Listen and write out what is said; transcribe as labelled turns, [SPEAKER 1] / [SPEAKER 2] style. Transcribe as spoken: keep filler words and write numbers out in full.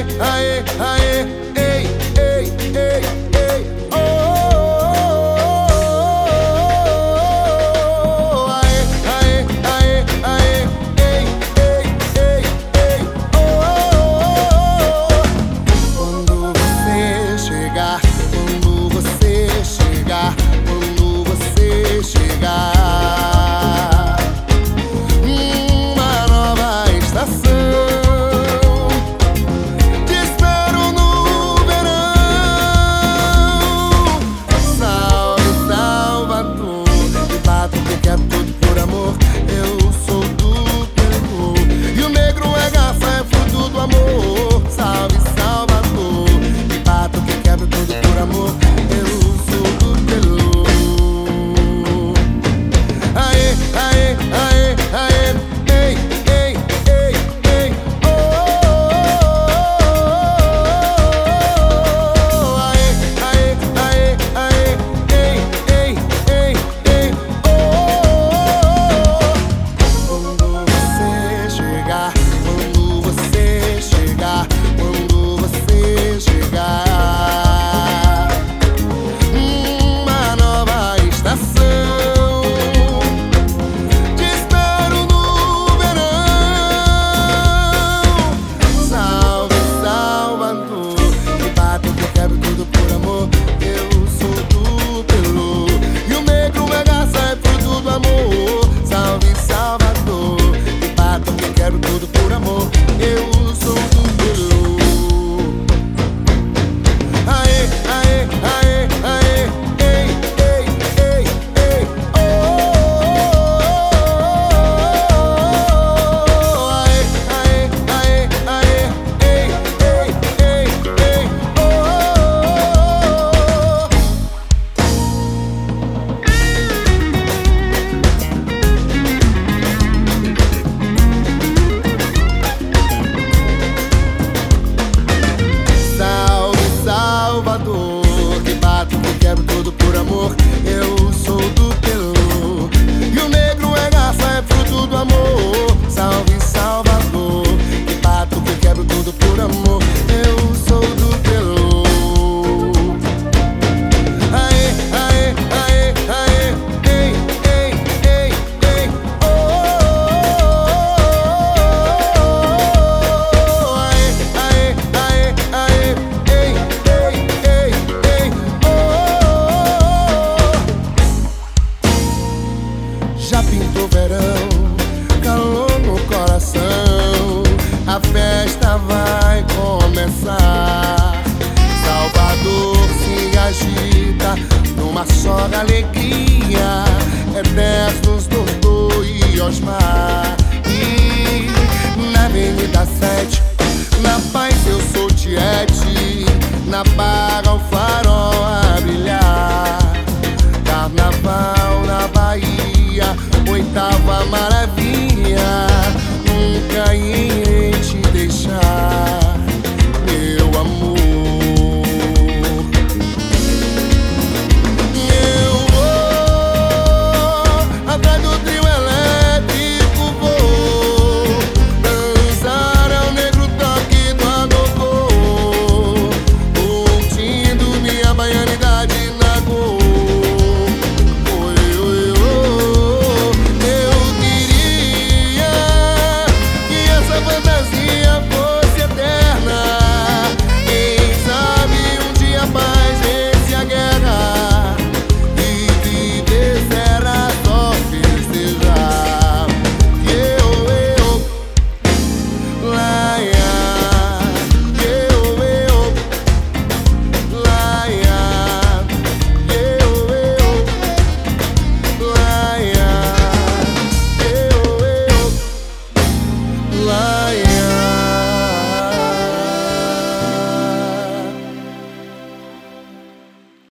[SPEAKER 1] aê, aê, ei, ei, ei, ei, oh, oh, oh, oh, aê, aê, aê, aê, ei, ei, ei, ei, oh, oh, oh. Quando você chegar, quando você chegar, quando você chegar, uma nova estação. Eu sou do Peru e o negro é garça, é fruto do amor. Salve Salvador, que bato, que quebro tudo por amor. Eu sou do Peru. Aê, aê, aê, aê, ei, ei, ei, ei, oh, oh, oh, oh. Aê, aê, aê, aê, ei, ei, ei, ei, oh, oh. Já pintou verão, calor no coração, a festa vai começar. Salvador se agita numa só alegria, Eternos, Dodô e Osmar. E na Avenida sete, na Paz eu sou Tiete, na Barra o Farol.